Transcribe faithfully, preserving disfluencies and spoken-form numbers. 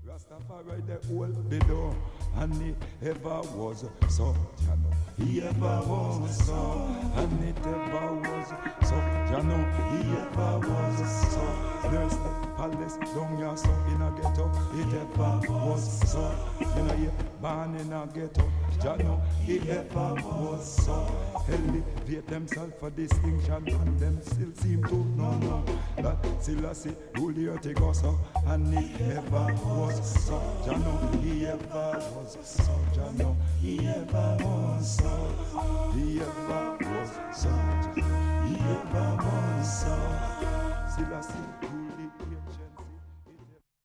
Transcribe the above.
Rastafari they hold the door, and he ever was so. Jano, he ever was so, and it ever was so. Jano, he ever was so. There's the palace down here, so in a ghetto, it ever was so. You know, you born in a ghetto. Jano, he ever was so. Elevate themselves for distinction, and them still seem to know no, that Selassie rule the earth go so, and he ever was so. Jano, he ever was so. Jano, he ever was so. He ever was so.